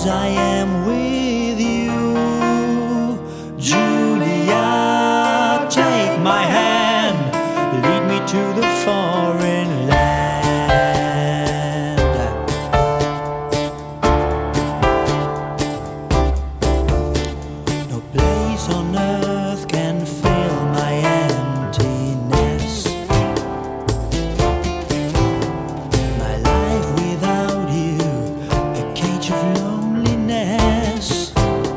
as I am with you. Julia, take my hand, lead me to the foreign land. No place on earth can fill my emptiness. My life without you, a cage of loneliness.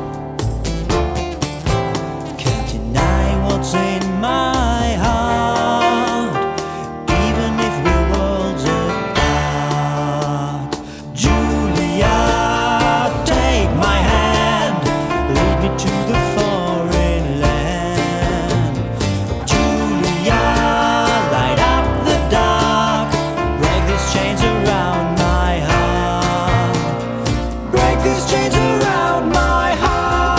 Can't deny what's in my heart, even if we're worlds apart. Julia, take my hand, lead me to the foreign land. Julia, light up the dark, break these chains around my heart. Break these chains around my heart.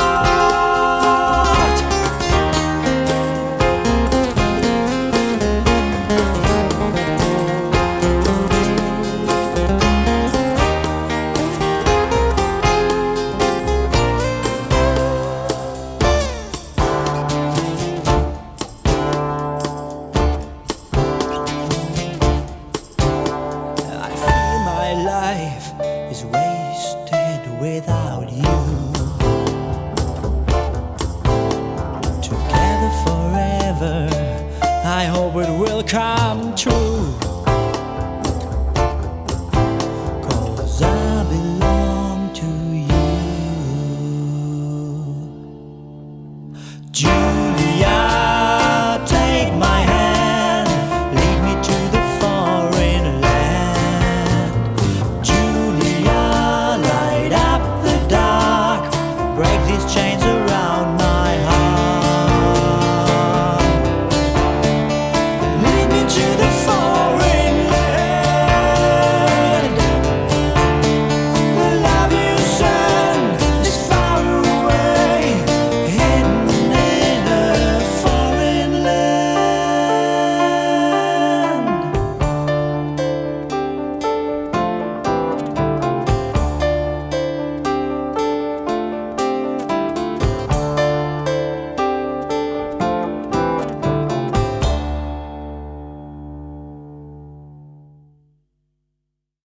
I feel my life is wasted without you. Together forever, I hope it will come true.